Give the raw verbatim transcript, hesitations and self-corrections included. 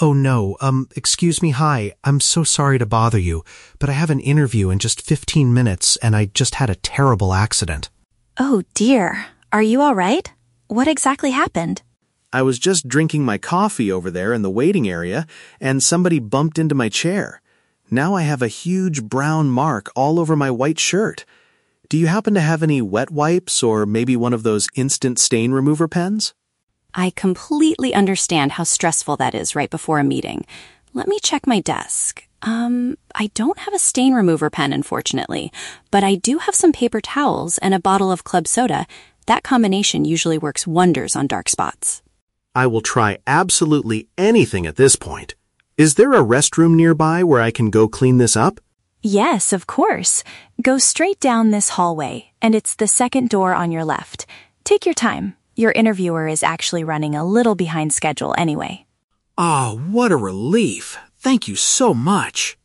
Oh no, um, excuse me, hi, I'm so sorry to bother you, but I have an interview in just fifteen minutes and I just had a terrible accident. Oh dear, are you all right? What exactly happened? I was just drinking my coffee over there in the waiting area, and somebody bumped into my chair. Now I have a huge brown mark all over my white shirt. Do you happen to have any wet wipes or maybe one of those instant stain remover pens? I completely understand how stressful that is right before a meeting. Let me check my desk. Um, I don't have a stain remover pen, unfortunately, but I do have some paper towels and a bottle of club soda. That combination usually works wonders on dark spots. I will try absolutely anything at this point. Is there a restroom nearby where I can go clean this up? Yes, of course. Go straight down this hallway, and it's the second door on your left. Take your time. Your interviewer is actually running a little behind schedule anyway. Oh, what a relief. Thank you so much.